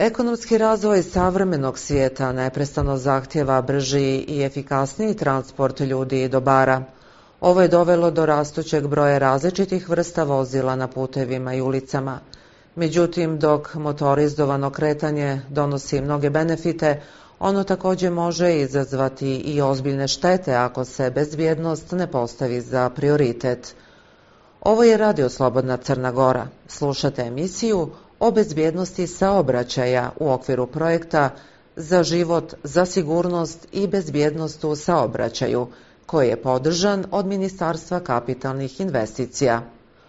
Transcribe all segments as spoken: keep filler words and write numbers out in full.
Ekonomski razvoj savremenog svijeta neprestano zahtjeva brži i efikasniji transport ljudi i dobara. Ovo je dovelo do rastućeg broja različitih vrsta vozila na putevima i ulicama. Međutim, dok motorizovano kretanje donosi mnoge benefite, ono također može izazvati i ozbiljne štete ako se bezbjednost ne postavi za prioritet. Ovo je Radio Slobodna Crna Gora. Slušate emisiju o bezbjednosti saobraćaja u okviru projekta Za život, za sigurnost i bezbjednost u saobraćaju, koji je podržan od Ministarstva kapitalnih investicija.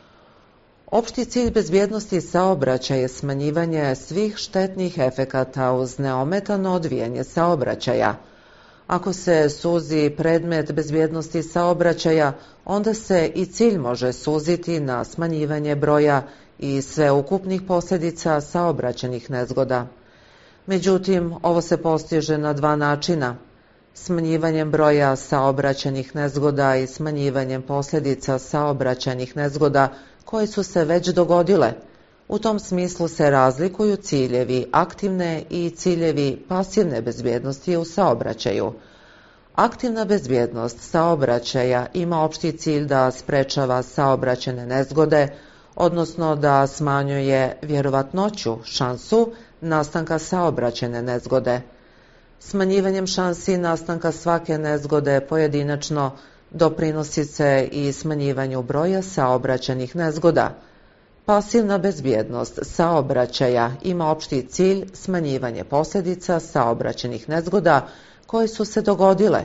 Opšti cilj bezbjednosti saobraćaja je smanjivanje svih štetnih efekata uz neometano odvijanje saobraćaja. Ako se suzi predmet bezbjednosti saobraćaja, onda se i cilj može suziti na smanjivanje broja i sveukupnih posljedica saobraćajnih nezgoda. Međutim, ovo se postiže na dva načina: smanjivanjem broja saobraćajnih nezgoda i smanjivanjem posljedica saobraćajnih nezgoda koje su se već dogodile. U tom smislu se razlikuju ciljevi aktivne i ciljevi pasivne bezbjednosti u saobraćaju. Aktivna bezbjednost saobraćaja ima opšti cilj da sprečava saobraćajne nezgode, odnosno da smanjuje vjerovatnoću, šansu nastanka saobraćajne nezgode. Smanjivanjem šansi nastanka svake nezgode pojedinačno doprinosi se i smanjivanju broja saobraćajnih nezgoda. Pasivna bezbjednost saobraćaja ima opšti cilj smanjivanje posljedica saobraćajnih nezgoda koje su se dogodile.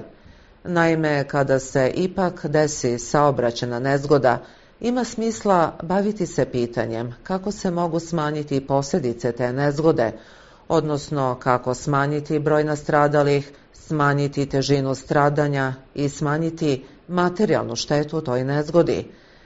Naime, kada se ipak desi saobraćajna nezgoda, ima smisla baviti se pitanjem kako se mogu smanjiti posljedice te nezgode, odnosno kako smanjiti broj nastradalih, smanjiti težinu stradanja i smanjiti materijalnu štetu toj nezgodi.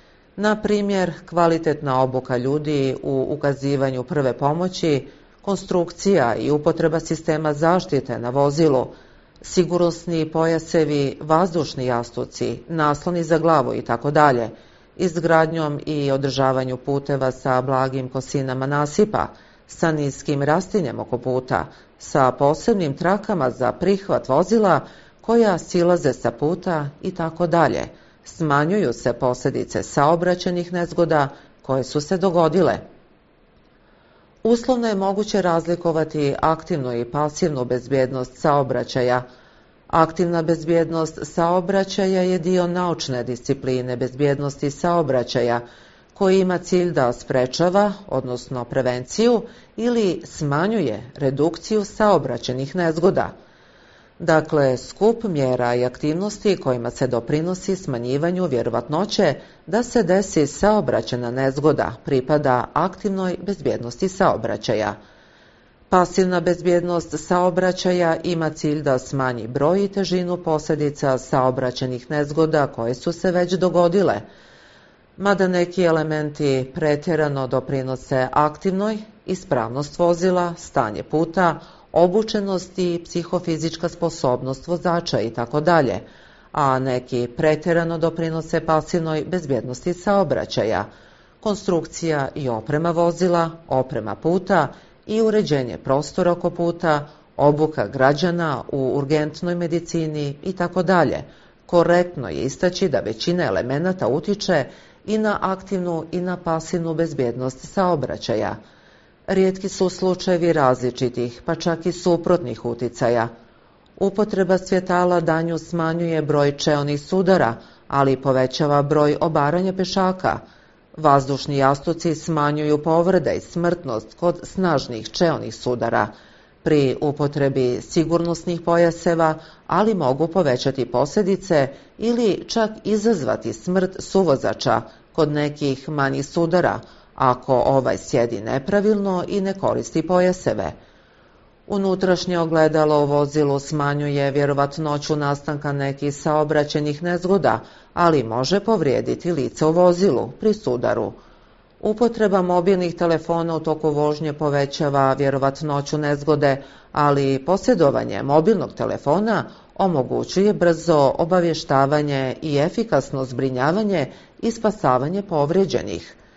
Na primjer, kvalitetna obuka ljudi u ukazivanju prve pomoći, konstrukcija i upotreba sistema zaštite na vozilu, sigurnosni pojasevi, vazdušni jastuci, nasloni za glavu itd., izgradnjom i održavanju puteva sa blagim kosinama nasipa, sa niskim rastinjem oko puta, sa posebnim trakama za prihvat vozila koja silaze sa puta itd. Smanjuju se posljedice saobraćajnih nezgoda koje su se dogodile. Uslovno je moguće razlikovati aktivnu i pasivnu bezbjednost saobraćaja. Aktivna bezbjednost saobraćaja je dio naučne discipline bezbjednosti saobraćaja, koji ima cilj da sprečava, odnosno prevenciju, ili smanjuje redukciju saobraćajnih nezgoda. Dakle, skup mjera i aktivnosti kojima se doprinosi smanjivanju vjerovatnoće da se desi saobraćajna nezgoda pripada aktivnoj bezbjednosti saobraćaja. Pasivna bezbjednost saobraćaja ima cilj da smanji broj i težinu posljedica saobraćajnih nezgoda koje su se već dogodile. Mada neki elementi pretjerano doprinose aktivnoj, ispravnost vozila, stanje puta, obučenost i psihofizička sposobnost vozača itd., a neki pretjerano doprinose pasivnoj bezbjednosti saobraćaja, konstrukcija i oprema vozila, oprema puta i uređenje prostora oko puta, obuka građana u urgentnoj medicini itd. Korektno je istaći da većina elemenata utiče i na aktivnu i na pasivnu bezbjednost saobraćaja. Rijetki su slučajevi različitih, pa čak i suprotnih uticaja. Upotreba svjetala danju smanjuje broj čeonih sudara, ali povećava broj obaranja pešaka. Vazdušni jastuci smanjuju povrede i smrtnost kod snažnih čeonih sudara. Pri upotrebi sigurnosnih pojaseva, ali mogu povećati posljedice ili čak izazvati smrt suvozača kod nekih manjih sudara, ako ovaj sjedi nepravilno i ne koristi pojaseve. Unutrašnje ogledalo u vozilu smanjuje vjerovatnoću nastanka nekih saobraćajnih nezgoda, ali može povrijediti lice u vozilu pri sudaru. Upotreba mobilnih telefona u toku vožnje povećava vjerovatnoću nezgode, ali posjedovanje mobilnog telefona omogućuje brzo obavještavanje i efikasno zbrinjavanje i spasavanje povrijeđenih.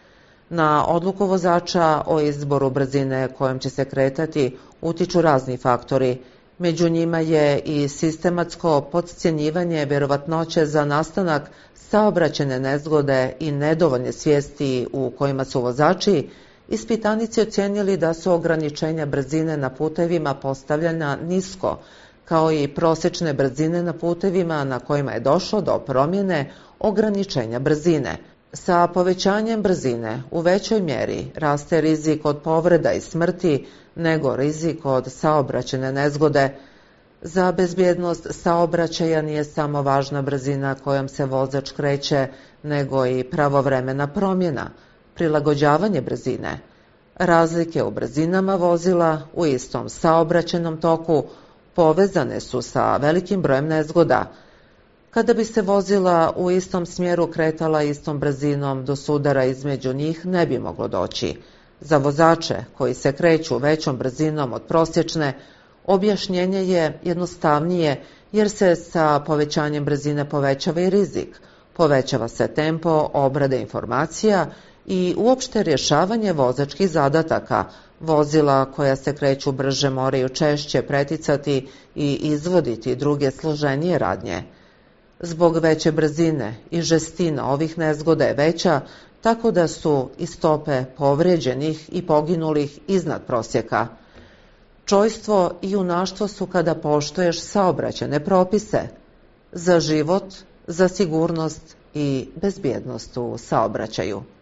Na odluku vozača o izboru brzine kojom će se kretati utiču razni faktori. Među njima je i sistematsko podcjenjivanje vjerovatnoće za nastanak saobraćajne nezgode i nedovoljne svijesti u kojima su vozači. Ispitanici ocijenili da su ograničenja brzine na putevima postavljena nisko, kao i prosječne brzine na putevima na kojima je došlo do promjene ograničenja brzine. Sa povećanjem brzine u većoj mjeri raste rizik od povreda i smrti nego rizik od saobraćajne nezgode. Za bezbjednost saobraćaja nije samo važna brzina kojom se vozač kreće, nego i pravovremena promjena, prilagođavanje brzine. Razlike u brzinama vozila u istom saobraćajnom toku povezane su sa velikim brojem nezgoda. Kada bi se vozila u istom smjeru kretala istom brzinom, do sudara između njih ne bi moglo doći. Za vozače koji se kreću većom brzinom od prosječne, objašnjenje je jednostavnije jer se sa povećanjem brzine povećava i rizik, povećava se tempo obrade informacija i uopšte rješavanje vozačkih zadataka. Vozila koja se kreću brže moraju češće preticati i izvoditi druge složenije radnje. Zbog veće brzine i žestina ovih nezgoda je veća, tako da su i stope povrijeđenih i poginulih iznad prosjeka. Čojstvo i junaštvo su kada poštuješ saobraćajne propise za život, za sigurnost i bezbjednost u saobraćaju.